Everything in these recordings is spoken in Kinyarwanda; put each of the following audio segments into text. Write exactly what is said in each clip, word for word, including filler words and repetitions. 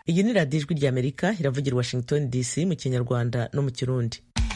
iyi ni radiyo ijwi ry'Amerika iravugira Washington D C mu Kinyarwanda no mu Kirundi.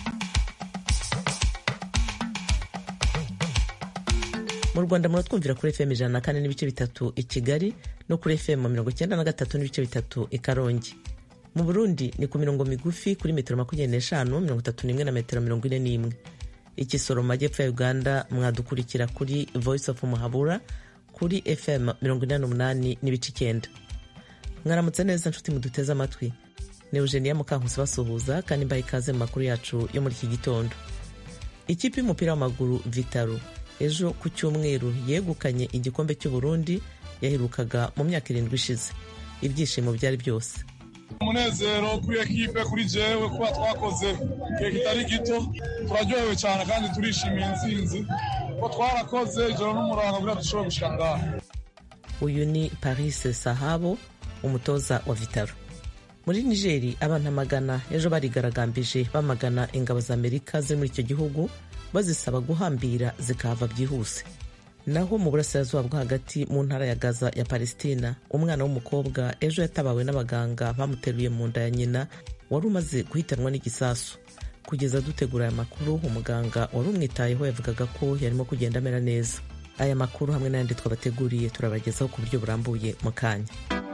Mu Rwanda muratwumvira kuri F M ijana na kane n'ibice bitatu i Kigali no kuri F M mirongo icyenda na gatatu n'ibice bitatu i Karongi. Mu Burundi ni ku mirongo migufi kuri metero makumyabiri n'eshanu, mirongo itatu n'imwe na metero mirongo ine n'imwe. Ikisoro mu majyepfo ya Uganda mwadukurikira kuri Voice of Muhabura kuri F M mirongo inani n'umunani n'ibice icyenda. Mwaramutse neza nshuti muduteze amatwi. Ni Eugenia Mukankusi basuhuza kandi mbaye ikaze mu makuru yacu yo muri iki gitondo. Ikipe y'umupira w'amaguru Vitaro ejo ku cyumweru yegukanye igikombe cy'u Burundi yaherukaga mu myaka irindwi ishize. Ibyishimo byari byose. Umunezero kuri ekipe, kuri jewe kuba twakoze igihe kitari gito, turaryohewe cyane kandi turishimiye intsinzi ko twarakoze ijoro n'umurango kugira dushobore gushika ngaha. Uyu ni Paris Sahabo, umutoza wa Vitaro. Muri Nigeria abantu magana ejo barigaragambije bamagana ingabo za Amerika ziri muri icyo gihugu bazisaba guhambira zikava byihuse. Naho mu burasirazuba bwo hagati mu ntara ya Gaza ya Palestina, umwana w'umukobwa ejo yatabawe n'abaganga bamuteruye mu nda ya nyina wari umaze guhitanwa n'igisasu. Kugeza dutegura aya makuru, umuganga wari umwitayeho yavugaga ko yarimo kugenda amera neza. Aya makuru hamwe n'ayandi twabateguriye turabagezaho ku buryo burambuye mu kanya.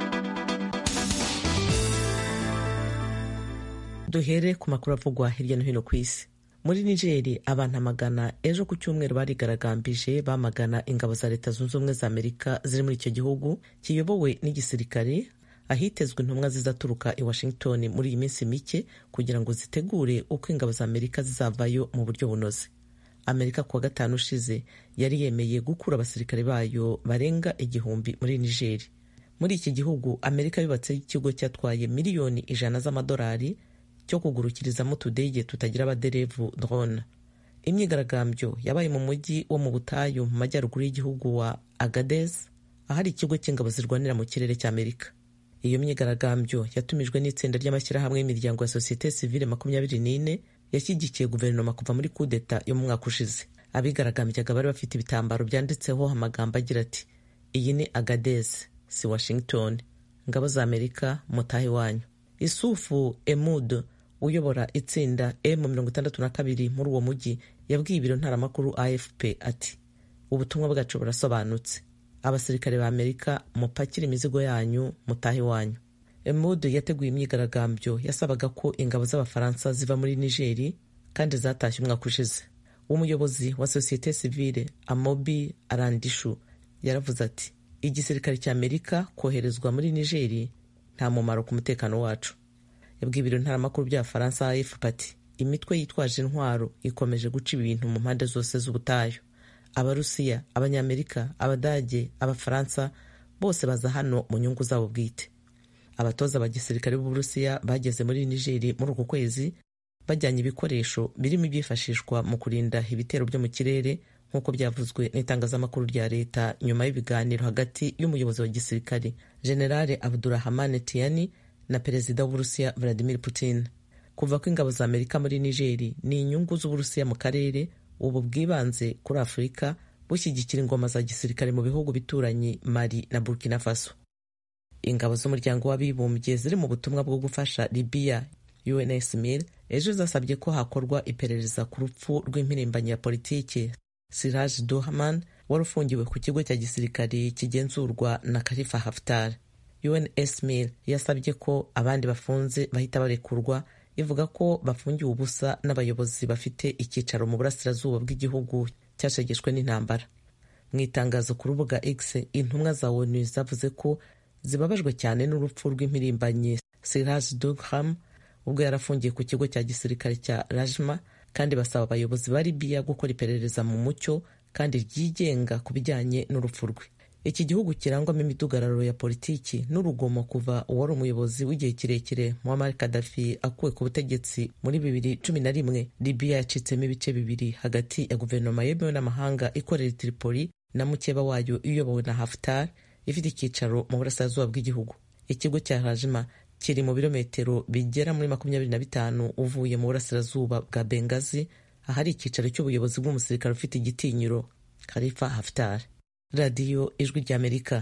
Duhere ku makuru avugwa hirya no hino ku isi. Muri Nigeria abantu amagana ejo ku cyumweru barigaragambije bamagana ingabo za Leta Zunze Ubumwe za Amerika ziri muri icyo gihugu kiyobowe n'igisirikare, ahitezwe intumwa zizaturuka i Washington muri iyi minsi mike kugira ngo zitegure uko ingabo za Amerika zizavayo mu buryo bunoze. Amerika kuwa gatanu ushize yari yemeye gukura abasirikare bayo barenga igihumbi muri Nigeria. Muri iki gihugu Amerika yubatse ikigo cyatwaye miliyoni ijana z'amadolari cyo kugurukirizamo tudege tutagira abaderevu drone. Imyigaragambyo yabaye mu mujyi wo mu butayu mu majyaruguru y'igihugu wa Agadez, ahari ikigo cy'ingabo zirwanira mu kirere cy'Amerika. Iyo myigaragambyo yatumijwe n'itsinda ry'amashyirahamwe y'imiryango ya sosiyete sivile makumyabiri n'ine yashyigikiye guverinoma kuva muri kudeta yo mu mwaka ushize. Abigaragambyaga bari bafite ibitambaro byanditseho amagambo agira ati: iyi ni Agadez, si Washington, ingabo za Amerika mutahe wanyu. Isufu Emudo uyobora itsinda M mirongo itandatu na kabiri muri uwo mujyi yabwiye ibiro ntaramakuru A F P ati: ubutumwa bwacu burasobanutse, abasirikare ba Amerika mupakira imizigo yanyu mutahe wanyu. Emudo yateguye imyigaragambyo yasabaga ko ingabo z'abafaransa ziva muri Nigeria kandi zatashye umwaka ushize. Umuyobozi wa sosiyete sivile Amobi Arandishu yaravuze ati: igisirikare cya Amerika koherezwa muri Nigeria nta mumaro ku mutekano wacu. Yabwiye ibiro ntaramakuru bya Faransa A F P ati: imitwe yitwaje intwaro ikomeje guca ibintu mu mpande zose z'ubutayu. Abarusiya, Abanyamerika, Abadage, Abafaransa bose baza hano mu nyungu zabo bwite. Abatoza ba gisirikare b'Uburusiya bageze muri Nigeria muri uku kwezi bajyanye ibikoresho birimo ibyifashishwa mu kurinda ibitero byo mu kirere nk'uko byavuzwe n'itangazamakuru rya leta nyuma y'ibiganiro hagati y'umuyobozi wa gisirikare General Abdurrahman Tiani na perezida w'Uburusiya Vladimir Putin. Kuva ko ingabo za Amerika muri Nigeria ni inyungu z'Uburusiya mu karere, ubu bwibanze kuri Afurika bushyigikira ingoma za gisirikare mu bihugu bituranye Mali na Burkina Faso. Ingabo z'umuryango w'abibumbye ziri mu butumwa bwo gufasha Libya U N S M I L ejo zasabye ko hakorwa iperereza ku rupfu rw'impirimbanyi ya politiki Siraj Dohaman wari ufungiwe ku kigo cya gisirikare kigenzurwa na Khalifa Haftar. U N S M I L yasabye ko abandi bafunze bahita barekurwa, ivuga ko bafungiwe ubusa n'abayobozi bafite icyicaro mu burasirazuba bw'igihugu cyashegeshwe n'intambara. Mu itangazo ku rubuga X, intumwa za O N U zavuze ko zibabajwe cyane n'urupfu rw'impirimbanyi Siraj Doham ubwo yarafungiye ku kigo cya gisirikare cya Rajma, kandi basaba abayobozi ba Libya gukora iperereza mu mucyo kandi ryigenga ku bijyanye n'urupfu rwe. Iki gihugu kirangwamo imidugararo ya politiki n'urugomo kuva uwari umuyobozi w'igihe kirekire Muammar Gaddafi akuwe ku butegetsi muri bibiri cumi na rimwe. Libya yacitsemo ibice bibiri hagati ya guverinoma yemewe n'amahanga ikorera Tripoli na mukeba wayo iyobowe na Haftar ifite icyicaro mu burasirazuba bw'igihugu. Ikigo cya Rajma kiri mu birometero bigera muri makumyabiri na bitanu uvuye mu burasirazuba bwa Benghazi, ahari icyicaro cy'ubuyobozi bw'umusirikare ufite igitinyiro Khalifa Haftar. Radiyo Ijwi ry'Amerika.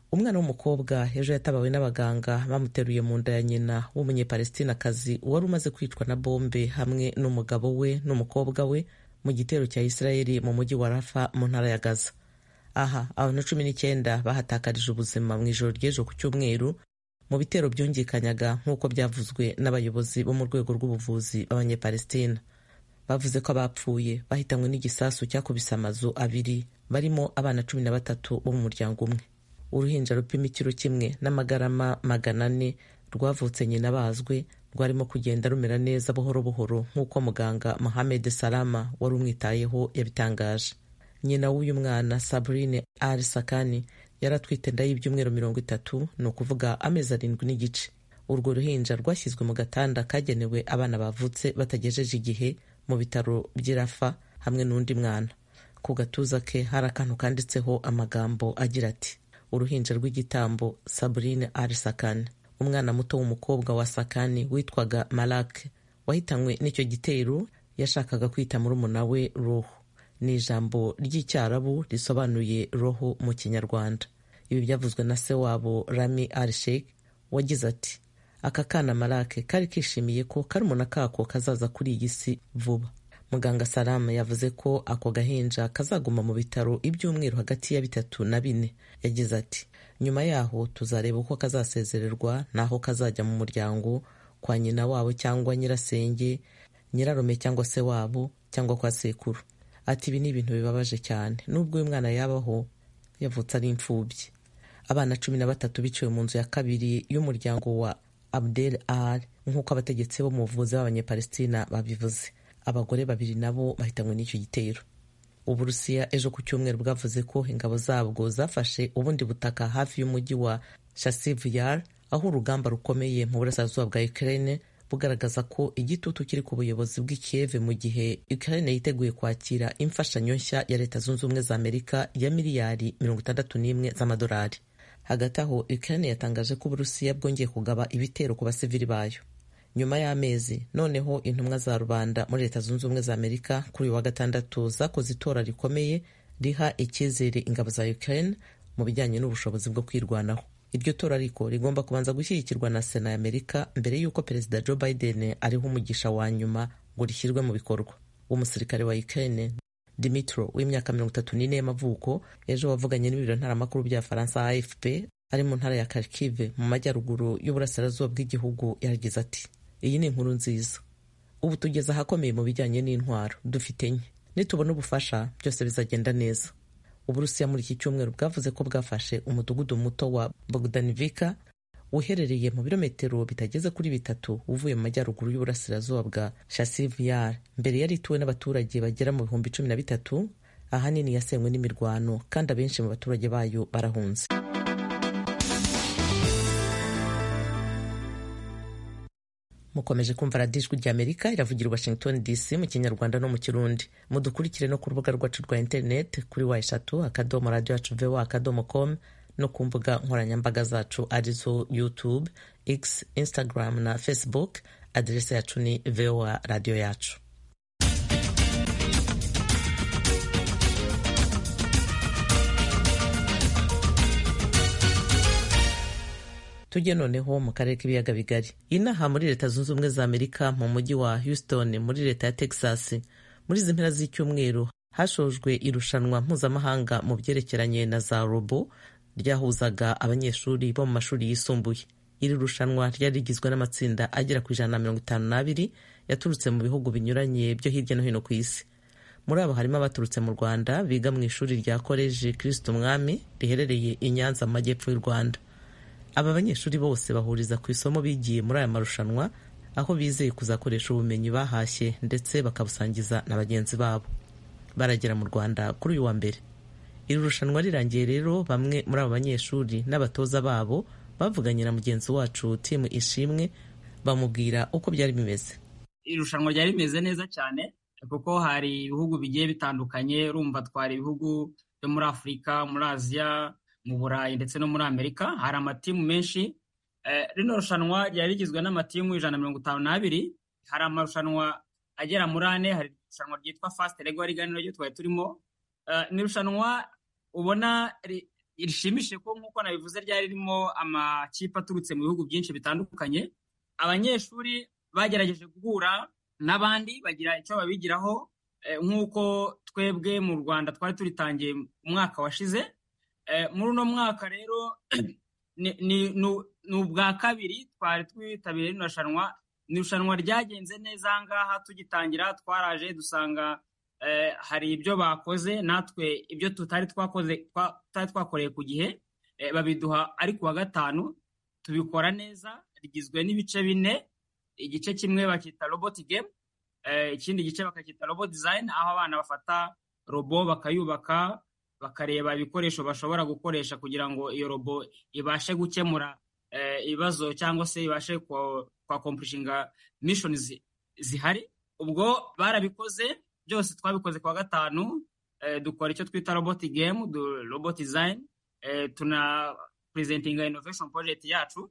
umwana w'umukobwa ejo yatabawe n'abaganga bamuteruye mu nda ya nyina w'umunyepalestinakazi wari umaze kwicwa na bombe hamwe n'umugabo we n'umukobwa we mu gitero cya Isirayeli mu mujyi wa Rafa mu ntara ya Gaza. Aha abantu cumi n'icyenda bahatakarije ubuzima mu ijoro ry'ejo ku cyumweru mu bitero byumvikanyaga nk'uko byavuzwe n'abayobozi bo mu rwego rw'ubuvuzi b'abanyepalestina. Bavuze ko abapfuye bahitanywe n'igisasu cyakubise amazu abiri barimo abana cumi na batatu bo mu muryango umwe. Uruhinja rupima ikiro kimwe n'amagarama magana ane rwavutse nyina bazwe rwarimo kugenda rumera neza buhoro buhoro nk'uko muganga Mohamed Salama wari umwitayeho yabitangaje. Nyina w'uyu mwana Sabrine Al-Sakani yaratwite inda y'ibyumweru mirongo itatu, ni ukuvuga amezi arindwi n'igice. Urwo ruhinja rwashyizwe mu gatanda kagenewe abana bavutse batagejeje igihe mu bitaro by'Irafa hamwe n'undi mwana. Ku gatuza ke hari akantu kanditseho amagambo agira ati uruhinja rw'igitambo Sabrine Al-Sakani. Umwana muto w'umukobwa wa Sakani witwaga Malak wahitanywe n'icyo gitero yashakaga kwita murumuna we Roho. Ni ijambo ry'icyarabu risobanuye roho mu Kinyarwanda. Ibi byavuzwe na se wabo Rami Al-Sheikh wagize ati aka kana Malak kari kishimiye ko karumuna kako kazaza kuri iyi si vuba. Muganga Salama yavuze ko ako gahinja kazaguma mu bitaro ibyumweru hagati ya bitatu na bine. Yagize ati nyuma yaho tuzareba uko kazasezererwa naho kazajya mu muryango kwa nyina wabo cyangwa nyirasenge, nyirarume cyangwa se wabo cyangwa kwa sekuru. Ati ibi ni ibintu bibabaje cyane nubwo uyu mwana yabaho yavutse ari imfubyi. Abana cumi na batatu biciwe mu nzu ya kabiri y'umuryango wa Abdel Al nk'uko abategetsi bo mu buvuzi b'abanyepalestina babivuze. Abagore babiri nabo bahitanywe n'icyo gitero. Uburusiya ejo ku cyumweru bwavuze ko ingabo zabwo zafashe ubundi butaka hafi y'umujyi wa Chasiv Yar, aho urugamba rukomeye mu burasirazuba bwa Ukraine, bugaragaza ko igitutu kiri ku buyobozi bw'i Kiev mu gihe Ukraine yiteguye kwakira imfashanyo nshya ya Leta Zunze Ubumwe za Amerika ya miliyari mirongo itandatu n'imwe z'amadolari. Hagati aho Ukraine yatangaje ko Uburusiya bwongeye kugaba ibitero ku basivili bayo. Nyuma y'amezi noneho intumwa za rubanda muri Leta Zunze Ubumwe za Amerika kuri wa gatandatu zakoze itora rikomeye riha icyizere ingabo za Ukraine mu bijyanye n'ubushobozi bwo kwirwanaho. Iryo tora ariko rigomba kubanza gushyigikirwa na Sena ya Amerika mbere y'uko Perezida Joe Biden ariho umugisha wa nyuma ngo rishyirwe mu bikorwa. Umusirikare wa Ukraine Dimitro w'imyaka mirongo itatu n'ine y'amavuko ejo wavuganye n'ibiro ntaramakuru bya Faransa A F P ari mu ntara ya Kharkiv mu majyaruguru y'uburasirazuba bw'igihugu yagize ati iyi ni inkuru nziza. Ubu tugeze ahakomeye mu bijyanye n'intwaro dufite nke. Nitubona ubufasha byose bizagenda neza. Uburusiya muri iki cyumweru bwavuze ko bwafashe umudugudu muto wa Bogdanivka uherereye mu birometero bitageze kuri bitatu uvuye mu majyaruguru y'uburasirazuba bwa Chasiv Yar. Mbere yari ituwe n'abaturage bagera mu bihumbi cumi na bitatu, ahanini yasenywe n'imirwano kandi abenshi mu baturage bayo barahunze. Mukomeje kumva radiyo ijwi ry'Amerika iravugira Washington D C mu Kinyarwanda no mu Kirundi. Mudukurikire no ku rubuga rwacu rwa internet kuri wa eshatu akadomo radio yacu voa akadomo com no ku mbuga nkoranyambaga zacu arizo YouTube, X, Instagram na Facebook. Adrese yacu ni voa radio yacu. Tujye noneho mu karere k'ibiyaga bigari. Inaha muri Leta Zunze Ubumwe za Amerika mu mujyi wa Houston muri Leta ya Texas muri izi mpera z'icyumweru hashojwe irushanwa mpuzamahanga mu byerekeranye na za robo ryahuzaga abanyeshuri bo mu mashuri yisumbuye. Iri rushanwa ryari rigizwe n'amatsinda agera ku ijana na mirongo itanu n'abiri yaturutse mu bihugu binyuranye byo hirya no hino ku isi. Muri abo harimo abaturutse mu Rwanda biga mu ishuri rya College Kristo Umwami riherereye i Nyanza mu majyepfo y'u Rwanda. Aba banyeshuri bose bahuriza ku isomo bigiye muri aya marushanwa, aho bizeye kuzakoresha ubumenyi bahashye ndetse bakabusangiza na bagenzi babo. Baragera mu Rwanda kuri uyu wa mbere. Iri rushanwa rirangiye rero, bamwe muri aba banyeshuri n'abatoza babo bavuganye na mugenzi wacu Tim Ishimwe bamubwira uko byari bimeze. Iri rushanwa ryari rimeze neza cyane kuko hari ibihugu bigiye bitandukanye, urumva twari ibihugu byo muri Afurika, muri Aziya, mu Burayi ndetse no muri Amerika. Hari amatimu menshi. Eh, rino rushanwa ryari rigizwe n'amatimu ijana na mirongo itanu n'abiri. Hari amarushanwa agera muri ane. Hari irushanwa ryitwa Fast Lego riganiro ryo twari turimo. Uh, ni rushanwa ubona rishimishije ko nk'uko nabivuze ryari ririmo amakipe aturutse mu bihugu byinshi bitandukanye. Abanyeshuri bagerageje guhura n'abandi bagira icyo babigiraho, nk'uko twebwe mu Rwanda twari turitangiye umwaka washize. Muri uno mwaka rero ni ubwa kabiri twari twitabiriye rino rushanwa. Ni irushanwa ryagenze neza aha ngaha tugitangira, twaraje dusanga hari ibyo bakoze natwe ibyo tutari twakoze tutari twakoreye ku gihe babiduha ari kuwa gatanu, tubikora neza. Rigizwe n'ibice bine, igice kimwe bakita robot game, ikindi gice bakacyita robot design, aho abana bafata robo bakayubaka bakareba ibikoresho bashobora gukoresha kugira ngo iyo robo ibashe gukemura ibibazo cyangwa se ibashe kwa accomplishinga missions zihari. Ubwo barabikoze byose, twabikoze kwa gatanu. Dukora icyo twita robot game, robot design, tuna presenting innovation project yacu.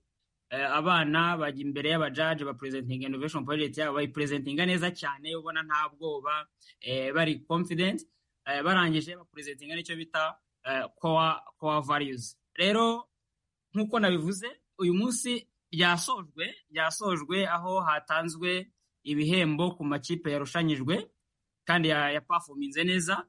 Abana bajya imbere y'abajaji ba presenting innovation project yabo, bayi presentinga neza cyane, ubona nta bwoba, bari confident. Barangije ba presentinga nicyo bita core core values. Rero nk'uko nabivuze, uyu munsi ryasojwe ryasojwe aho hatanzwe ibihembo ku makipe yarushanyijwe kandi ya, ya performinze neza.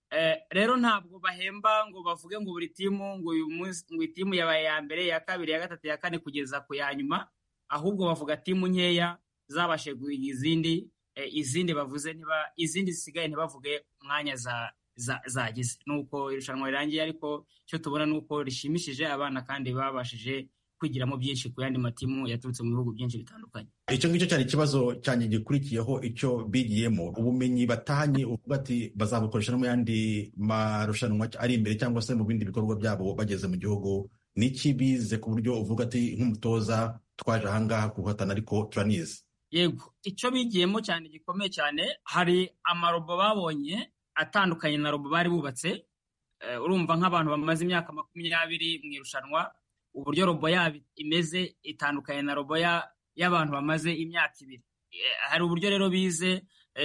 Rero ntabwo bahemba ngo bavuge ngo buri timu ngo uyu munsi ngo itimu yabaye ya mbere, ya kabiri, ya gatatu, ya kane kugeza ku ya nyuma, ahubwo bavuga timu nkeya zabashe guhiga izindi, izindi bavuze niba izindi zisigaye ntibavuge umwanya za zagize. Nuko irushanwa rirangiye, ariko cyo tubona nuko rishimishije abana kandi babashije kwigiramo byinshi ku yandi matimu yaturutse mu bihugu byinshi bitandukanye. Icyo ngicyo cyari ikibazo cyanjye gikurikiyeho, icyo bigiyemo ubumenyi batahanye, uvuga ati bazabukoresha no mu yandi marushanwa ari imbere cyangwa se mu bindi bikorwa byabo bageze mu gihugu. Niki bize ku buryo uvuga ati nk'umutoza twaje ahangaha guhatana ariko turanize? Yego, icyo bigiyemo cyane gikomeye cyane, hari amarobo babonye atandukanye na robo bari bubatse. Uh, urumva nk'abantu bamaze imyaka makumyabiri mu irushanwa, uburyo robo yabo imeze itandukanye na robo y'abantu bamaze imyaka ibiri. Hari uburyo rero bize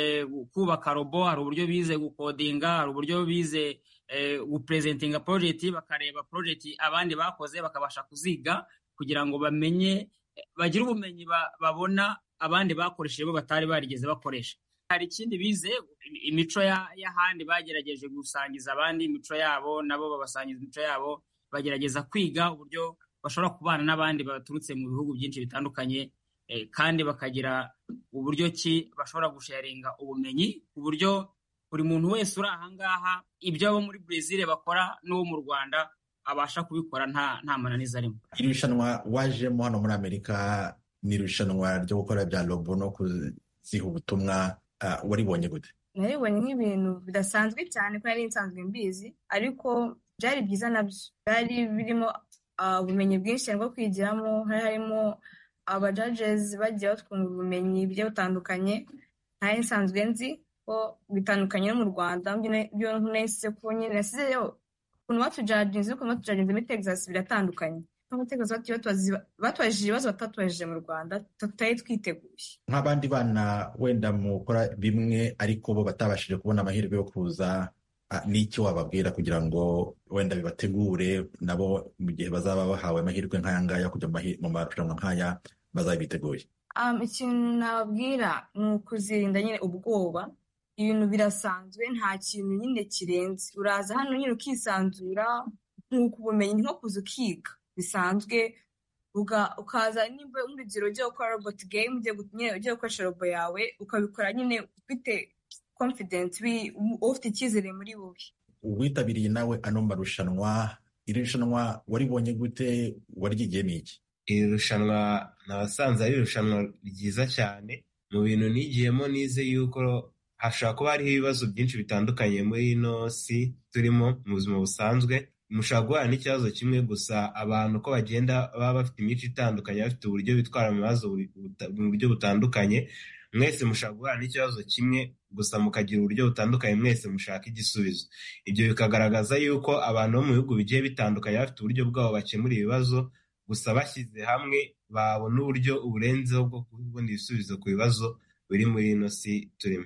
kubaka robo, hari uburyo bize gukodinga, hari uburyo bize gupresentinga project, bakareba project abandi bakoze bakabasha kuziga kugira ngo bamenye, bagire ubumenyi babona abandi bakoresheje bo batari barigeze bakoresha. Hari ikindi bize imico y'ahandi, bagerageje gusangiza abandi imico yabo, nabo babasangiza imico yabo, bagerageza kwiga uburyo bashobora kubana n'abandi baturutse mu bihugu byinshi bitandukanye, eh, kandi bakagira uburyo ki bashobora gusharinga ubumenyi, uburyo buri muntu wese uri ahangaha ibyo abo muri Brazil bakora n'uwo mu Rwanda abasha kubikora nta nta mananiza arimo. Iri rushanwa wajemo hano muri Amerika ni irushanwa ryo gukora bya robo no kuziha ubutumwa, uh, waribonye gute? Naribonye nk'ibintu bidasanzwe cyane ko nari nsanzwe mbizi, ariko byari byiza nabyo, byari birimo ubumenyi uh, bwinshi bwo kwigiramo. Hari harimo aba judges bagiye batwunga ubumenyi bugiye butandukanye ntari nsanzwe nzi ko bitandukanye no mu Rwanda. Byo nese ko nyine nasizeyo ukuntu batujudginze ukuntu batujudginze muri Texas biratandukanye. Nko Texas batwajije ibibazo batatwajije mu Rwanda, tutari twiteguye. Nk'abandi bana wenda mukora bimwe ariko bo batabashije kubona amahirwe yo kuza, n'iki wababwira kugira ngo wenda bibategure nabo mu gihe bazaba bahawe amahirwe nk'aya ngaya kujya mu marushanwa nk'aya bazabiteguye? Um, ikintu nababwira ni ukuzirinda nyine ubwoba. Ibintu birasanzwe, nta kintu nyine kirenze. Uraza hano nyine ukisanzura, nk'uko ubumenyi nko kuza ukiga bisanzwe, ukaza nimba urugero ugiye gukora robot game, ugiye gukoresha robo yawe ukabikora nyine ufite confidence, ufite icyizere muri wowe. Uwitabiriye nawe ano marushanwa, iri rushanwa waribonye gute? Waryigiyemo iki? Iri rushanwa nabasanze ari irushanwa ryiza cyane. Mu bintu nigiyemo nize yuko hashobora kuba hariho ibibazo byinshi bitandukanye muri ino si turimo mu buzima busanzwe. Mushobora guhura n'ikibazo kimwe gusa, abantu ko bagenda baba bafite imico itandukanye, bafite uburyo bitwara mu bibazo mu buryo butandukanye. Mwese mushobora guhura n'ikibazo kimwe gusa mukagira uburyo butandukanye, mwese mushaka igisubizo. Ibyo bikagaragaza yuko abantu bo mu bihugu bigiye bitandukanye bafite uburyo bwabo bakemura ibibazo, gusa bashyize hamwe babona uburyo uburenzeho bwo kubona ibisubizo ku bibazo biri muri ino si turimo.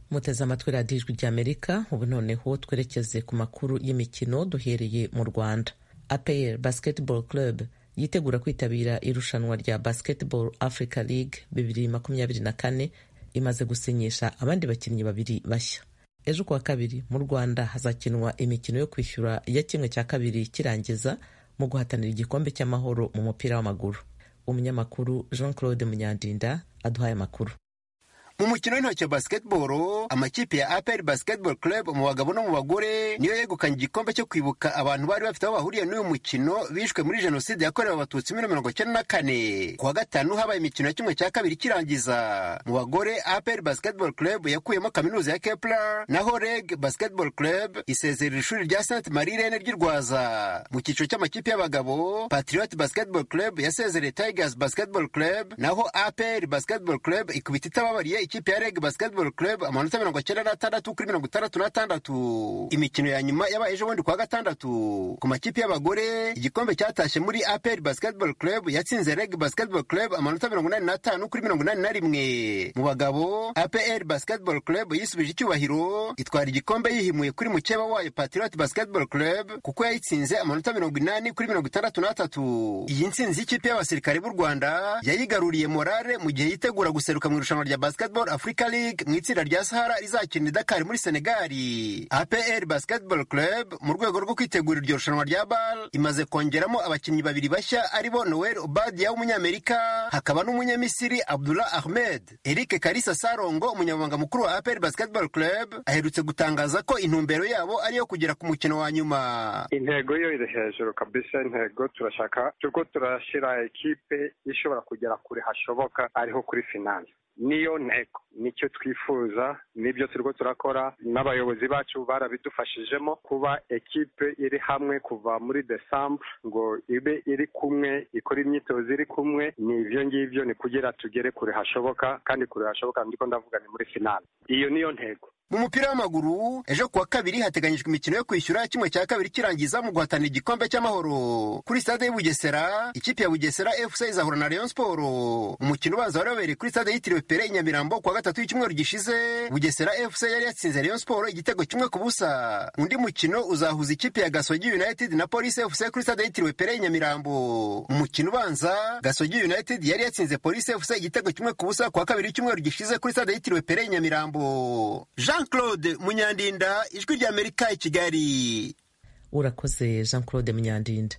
muteze amatwi radiyo ijwi ry'Amerika. Ubu noneho twerekeze ku makuru y'imikino duhereye mu Rwanda. A P R Basketball Club yitegura kwitabira irushanwa rya Basketball Africa League bibiri makumyabiri na kane imaze gusinyisha abandi bakinnyi babiri bashya. Ejo kuwa kabiri mu Rwanda hazakinwa imikino yo kwishyura ya kimwe cya kabiri kirangiza mu guhatanira igikombe cy'amahoro mu mupira w'amaguru. Umunyamakuru Jean Claude Munyandinda aduhaye amakuru. Mu mukino w'intoki wa basketball, amakipe ya A P R Basketball Club mu bagabo no mu bagore niyo yegukanye igikombe cyo kwibuka abantu bari bafite aho bahuriye n'uyu mukino bishwe muri jenoside yakorewe abatutsi muri mirongo icyenda na kane. Kuwa gatanu habaye imikino ya kimwe cya kabiri kirangiza. Mu bagore A P R Basketball Club yakuyemo kaminuza ya Kepler, naho R E G Basketball Club isezerera ishuri rya Sainte Marie Reine ry'i Rwaza. Mu cyiciro cy'amakipe y'abagabo, Patriot Basketball Club yasezereye Tigers Basketball Club, naho A P R Basketball Club ikubita itababariye ikipe ya R E G Basketball Club amanota mirongo icyenda n'atandatu kuri mirongo itandatu n'atandatu. Imikino ya nyuma yabaye ejo bundi kuwa gatandatu. Ku makipe y'abagore, igikombe cyatashye muri A P R Basketball Club yatsinze R E G Basketball Club amanota mirongo inani n'atanu kuri mirongo inani na rimwe. Mu bagabo, A P R Basketball Club yisubije icyubahiro itwara igikombe yihimuye kuri mukeba wayo Patriot Basketball Club kuko yayitsinze amanota mirongo inani kuri mirongo itandatu n'atatu. Iyi ntsinzi y'ikipe y'abasirikare b'u Rwanda yayigaruriye morale mu gihe yitegura guseruka mu irushanwa rya Basketball Africa League mu itsinda rya Sahara rizakina Dakar muri Senegali. A P R Basketball Club mu rwego rwo kwitegura iryo rushanwa rya B A L imaze kongeramo abakinnyi babiri bashya aribo Noel Obadia w'umunyamerika hakaba n'umunyamisiri Abdullah Ahmed. Eric Karisa Sarongo umunyamabanga mukuru wa A P R Basketball Club aherutse gutangaza ko intumbero yabo ari yo kugera ku mukino wa nyuma. Intego yo iri hejuru kabisa, intego turashaka turiko turashira ekipe ishobora kugera kuri hashoboka ariho kuri finale. Niyo ntego, nicyo twifuza, nibyo turiko turakora, n'abayobozi bacu barabidufashijemo kuba ekipe iri hamwe kuva muri December ngo ibe iri kumwe ikora imyitozo iri kumwe. Nivyo ngivyo ni kugira tugere kure hashoboka, kandi kure hashoboka ndiko ndavuga ni muri finale. Iyo niyo ntego. Mu mupira w'amaguru, ejo kuwa kabiri hateganyijwe imikino yo kwishyura kimwe cya kabiri kirangiza mu guhatanira igikombe cy'amahoro. Kuri stade y'u Bugesera, ikipe ya Bugesera F C izahura na Rayon Sport. Umukino ubanza wari wabereye kuri stade yitiriwe Pere i Nyamirambo kuwa gatatu y'icyumweru gishize. Bugesera F C yari yatsinze Rayon Sport igitego kimwe ku busa. Undi mukino uzahuza ikipe ya Gasogi United na Police F C kuri stade yitiriwe Pere i Nyamirambo. Umukino ubanza, Gasogi United yari yatsinze Police F C igitego kimwe ku busa kuwa kabiri y'icyumweru gishize kuri stade yitiriwe Pere i Nyamirambo. Jean Claude Munyandinda, Ijwi ry'Amerika i Kigali. Urakoze Jean Claude Munyandinda.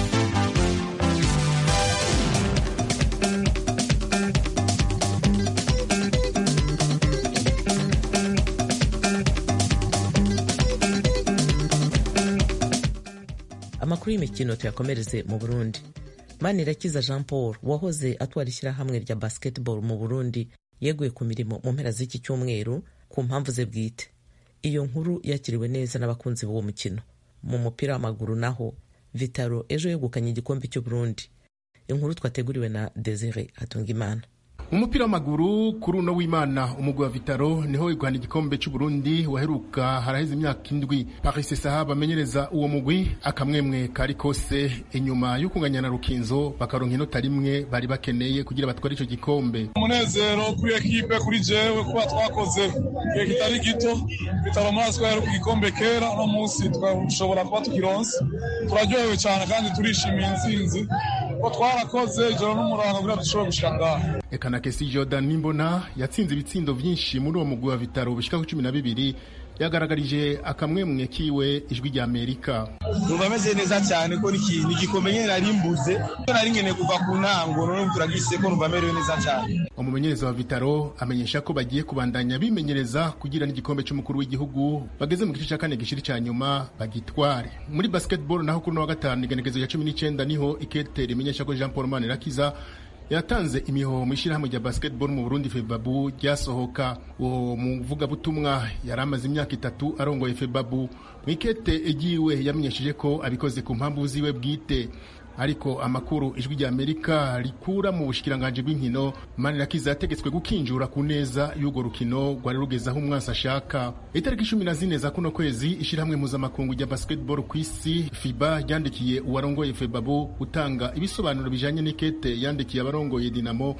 Amakuru y'imikino tuyakomereze mu Burundi. Manirakiza Jean Paul wahoze atwara ishyirahamwe rya basketball mu Burundi yeguye ku mirimo mu mpera z'iki cyumweru ku mpamvu ze bwite. Iyo nkuru yakiriwe neza n'abakunzi b'uwo mukino. Mu mupira w'amaguru naho, Vitaro ejo yegukanye igikombe cy'u Burundi. Inkuru twateguriwe na Desire Hatungimana. Umupira w'amaguru kuri uno w'Imana umugwi wa Vitaro niho wegukana igikombe cy'u Burundi waheruka haraheze imyaka indwi. Paris Sahaba amenyereza uwo mugwi akamwemwe kari kose inyuma y'ukunganya na Rukinzo bakaronka inota rimwe bari bakeneye kugira batware ico gikombe. Umunezero kuri ekipe kuri jewe kuba twakoze igihe kitari gito Vitaro mwaswa yari ku gikombe kera no munsi twashobora kuba tukironse. Turaryohewe cyane kandi turishimiye intsinzi ko twarakoze ijoro n'umurango kugira dushobore gushika ngaha. Ekana Kesi Jordan Nimbona yatsinze ibitsindo vyinshi muri uwo mugwi wa Vitaro bishika ku cumi na bibiri yagaragarije akamwemwe kiwe Ijwi ry'Amerika. Numva meze neza cyane ko niki nigikomeye nari mbuze nari ngene kuva ku ntango none turagise ko numva merewe neza cyane. Umumenyereza wa Vitaro amenyesha ko bagiye kubandanya bimenyereza kugira n'igikombe cy'umukuru w'igihugu bageze mu gice cya kane gishiri cya nyuma bagitware. Muri basketball naho kuri wa gatanu igenekerezo ya cumi n'icyenda niho Ikete rimenyesha ko Jean Paul Manirakiza yatanze imihoho mu ishyirahamwe rya basketball mu Burundi Febabu ryasohoka. Uwo muvuga butumwa yaramaze imyaka itatu arongoye Febabu. Mwikete egiwe yamenyesheje ko abikoze ku mpamvu ziwe bwite, ariko amakuru Ijwi ry'Amerika rikura mu bushikiranganje bw'inkino Manirakiza yategetswe gukinjura ku neza y'ugo rukino rwari rugezaho umwansi ashaka. Itariki cumi na zine za kuno kwezi ishyirahamwe mpuzamakungu rya basketball ku isi FIBA yandikiye uwarongoye Febabu utanga ibisobanuro bijanye n'ikete yandikiye abarongoye Dinamo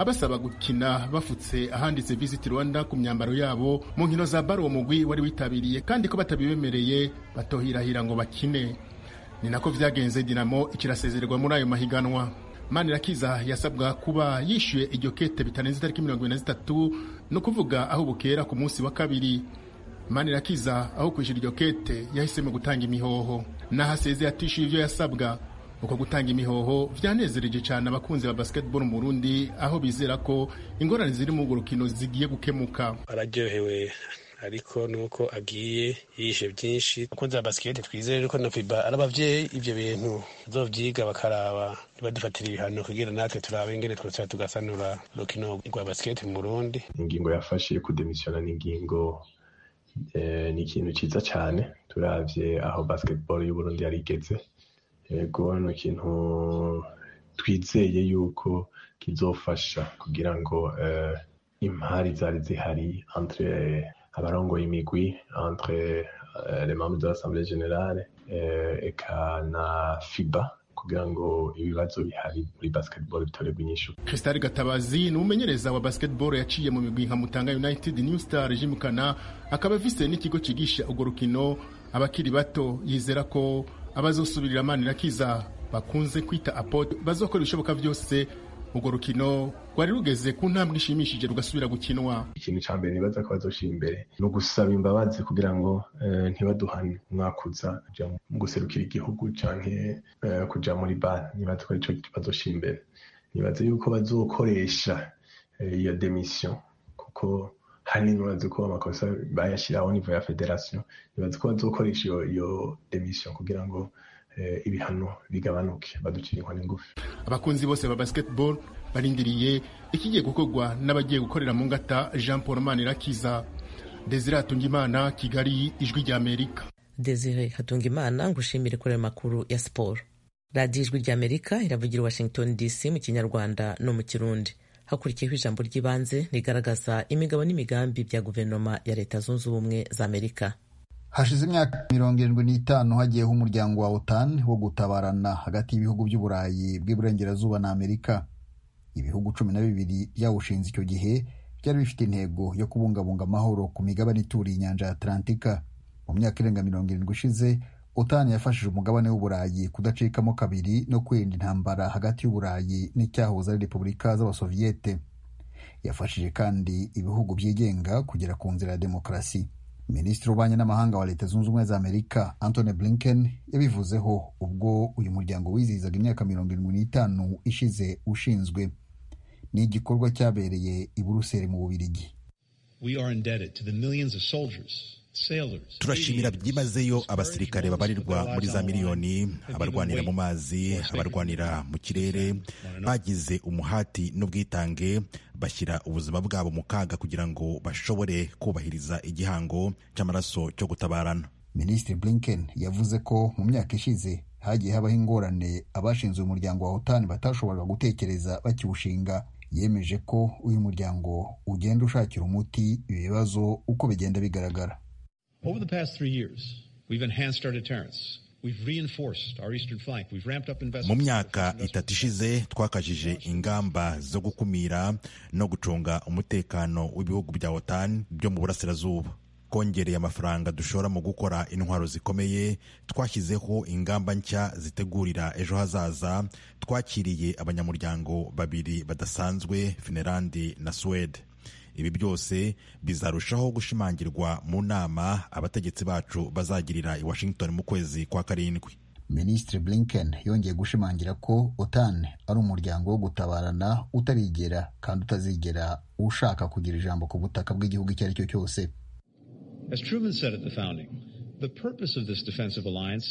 abasaba gukina bafutse ahanditse Visit Rwanda ku myambaro yabo mu nkino za baro mugwi wari witabiriye, kandi ko batabibemereye batohirahira ngo bakine. Ni nako vyagenze Dinamo ikirasezererwa muri ayo mahiganwa. Manirakiza yasabwa kuba yishyuye iryo kete bitarenze itariki mirongo ine na zitatu, no kuvuga aho bukera ku munsi wa kabiri. Manirakiza aho kwishyura iryo kete yahisemo gutanga imihoho, nahaseze atishyuye ibyo yasabwa. Uko gutanga imihoho vyanezereje cyane abakunzi ba basketball mu Burundi, aho bizera ko ingorane ziri mu rukino zigiye gukemuka. Araryohewe ariko nuko agiye yishe byinshi. Abakunzi ba basket twizere ko no FIBA arabavyeyi ivyo bintu bazovyiga bakaraba badufatira ibihano kugira natwe turabe ingene twose tugasanura rukino rwa basket mu Burundi. Ingingo yafashe kudemisiona n'ingingo eh, ni ikintu ciza cyane turavye aho basketball y'u Burundi yarigeze. Ego ni ikintu twizeye yuko kizofasha kugira ngo uh, impari zari zihari entre abarongoye imigwi, entre uh, les membres de l'Assemblée Générale uh, eka na FIBA kugira ngo ibibazo bihari muri basketball bitoregwa inyishu. Crystal Gatabazi ni umumenyereza wa basketball yaciye mu migwi nka Mutanga United, New Star, Jimukana, akaba vise n'ikigo cigisha urwo rukino abakiri bato. Yizera ko abazosubirira Manirakiza bakunze kwita apote bazokora ibishoboka byose urwo rukino rwari rugeze ku ntambwe ishimishije rugasubira gukinwa. Ikintu ca mbere nibaza ko bazoshira imbere no gusaba imbabazi kugira ngo uh, ntibaduhane umwakuza kuja mu guserukira igihugu canke uh, kuja muri bar. Nibaza ko ico bazoshira imbere, nibaza yuko bazokoresha iyo uh, demission kuko hani nibaza ko amakosa bayashiraho nivo ya federation. Nibaza ko bazokoresha iyo iyo demission kugira ngo eh, ibihano bigabanuke baducira inkoni ngufi. Abakunzi bose ba basketball barindiriye ikigiye gukorwa n'abagiye gukorera mu ngata. Jean Paul Manirakiza, Desire Hatungimana, Kigali, Ijwi rya Amerika. Desire Hatungimana ngushimire kuri makuru ya sport. Radio Ijwi rya Amerika iravugira Washington D C mu Kinyarwanda no mu Kirundi. Hakurikiyeho ijambo ry'ibanze rigaragaza imigabo n'imigambi bya guverinoma ya Leta Zunze Ubumwe za Amerika. Hashize imyaka mirongo irindwi n'itanu hagiyeho umuryango wa OTAN wo gutabarana hagati y'ibihugu by'Uburayi bw'iburengerazuba na Amerika. Ibihugu cumi na bibiri byawushinze icyo gihe byari bifite intego yo kubungabunga amahoro ku migabane ituriye inyanja ya Atlantika. Mu myaka irenga mirongo irindwi ishize, OTAN yafashije umugabane w'Uburayi kudacikamo kabiri no kwirinda intambara hagati y'Uburayi n'icyahoze ari Repubulika z'Abasoviyete. Yafashije kandi ibihugu byigenga kugera ku nzira ya demokarasi. Minisitiri w'Ububanyi n'Amahanga wa Leta Zunze Ubumwe za Amerika Antony Blinken yabivuzeho ubwo uyu muryango wizihizaga imyaka mirongo irindwi n'itanu ishize ushinzwe. Ni igikorwa cyabereye i Buruseli mu Bubiligi. We are indebted to the millions of soldiers, sailors. Turashimira byimazeyo abasirikare babarirwa muri za miliyoni, abarwanira mu mazi, abarwanira mu kirere, bagize umuhati n'ubwitange, bashyira ubuzima bwabo mu kaga kugira ngo bashobore kubahiriza igihango cy'amaraso cyo gutabarana. Minisitiri Blinken yavuze ko mu myaka ishize hagiye habaho ingorane abashinze umuryango wa OTAN batashoboraga gutekereza bakiwushinga. Yemeje ko uyu muryango ugenda ushakira umuti ibibazo uko bigenda bigaragara. Over the past three years, we've enhanced our deterrence. We've reinforced our eastern flank. We've ramped up investment. Mu myaka itatu ishize twakajije ingamba zo gukumira no gucunga umutekano w'ibihugu bya OTAN byo mu burasirazuba. Kongereye amafaranga dushora mu gukora intwaro zikomeye, twashyizeho ingamba nshya zitegurira ejo hazaza, twakiriye abanyamuryango babiri badasanzwe, Finland na Sweden. Ibi byose bizarushaho gushimangirwa mu nama abategetsi bacu bazagirira i Washington mu kwezi kwa karindwi. Minisitiri Blinken yongeye gushimangira ko OTAN ari umuryango wo gutabarana utarigera kandi utazigera ushaka kugira ijambo ku butaka bw'igihugu icyo ari cyo cyose. As Truman said at the founding, the purpose of this defensive alliance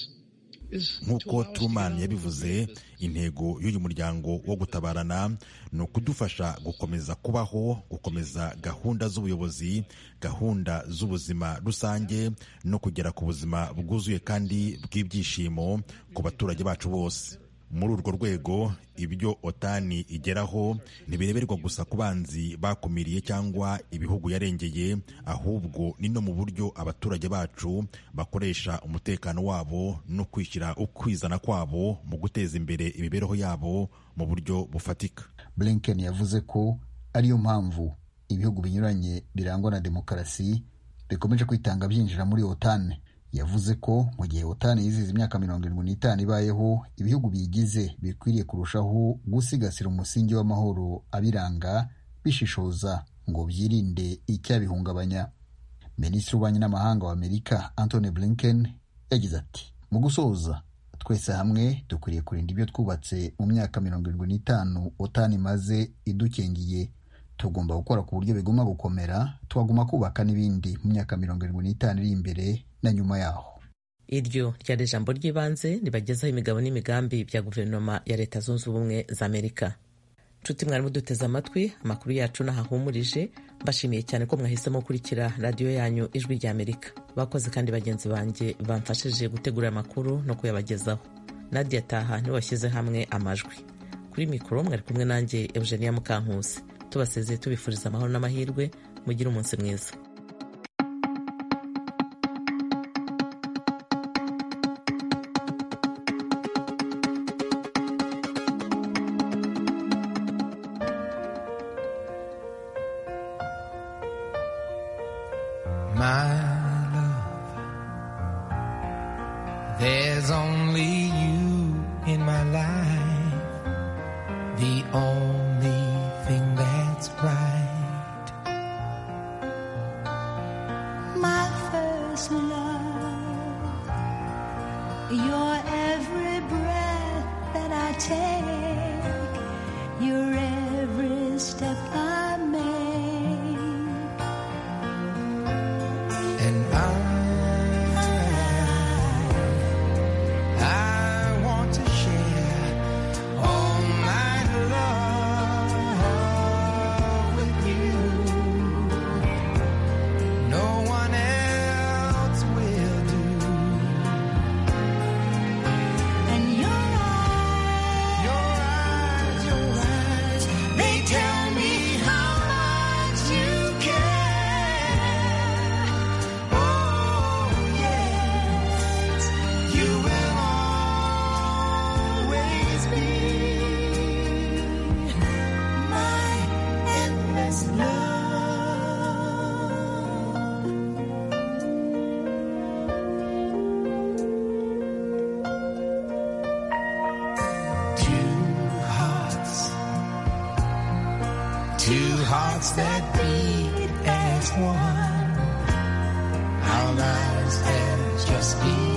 is nk'uko Truman yabivuze, intego y'uyu muryango wo gutabarana ni ukudufasha gukomeza kubaho, gukomeza gahunda z'ubuyobozi, gahunda z'ubuzima rusange no kugera ku buzima bwuzuye kandi bw'ibyishimo ku baturage bacu bose. muri urwo rwego ibyo otani igeraho ntibireberwa gusa ku banzi bakumiriye cyangwa ibihugu yarengeye, ahubwo ni no mu buryo abaturage bacu bakoresha umutekano wabo no kwishyira ukwizana kwabo mu guteza imbere imibereho yabo mu buryo bufatika. Blinken yavuze ko ariyo mpamvu ibihugu binyuranye birangwa na demokarasi bikomeje kwitanga byinjira muri otani. Yavuze ko mu gihe otani yizihiza imyaka mirongo irindwi n'itanu ibayeho, ibihugu biyigize bikwiriye kurushaho gusigasira umusingi w'amahoro abiranga, bishishoza ngo byirinde icyabihungabanya. Minisitiri w'ububanyi n'amahanga wa Amerika Antony Blinken yagize ati, mu gusoza, twese hamwe dukwiriye kurinda ibyo twubatse mu myaka mirongo irindwi n'itanu otani imaze idukingiye. Tugomba gukora ku buryo biguma gukomera, twaguma kubaka n'ibindi mu myaka mirongo irindwi n'itanu iri imbere na nyuma yaho. Iryo ryari ijambo ry'ibanze ribagezaho imigabo n'imigambi bya guverinoma ya Leta Zunze Ubumwe za Amerika. Nshuti mwarimu duteze amatwi, amakuru yacu n'ahahumurije. Mbashimiye cyane ko mwahisemo gukurikira radiyo yanyu Ijwi rya Amerika. Bakoze kandi bagenzi banjye bamfashije gutegura amakuru no kuyabagezaho. Nadia Taha niwe washyize hamwe amajwi. Kuri mikoro mwari kumwe nanjye Eugenia Mukankusi. Tubasezeye tubifuriza amahoro n'amahirwe, mugire umunsi mwiza. My love, there's only you in my life, the only thing that's right. My first love, your every breath that I take, your every step I make. And I, I want to share all my love with you. No one else will do. And your eyes, your eyes, your eyes, they tell me how much you care. oh yes, you will always be My endless two hearts, two hearts that beat as one. Our lives have just begun.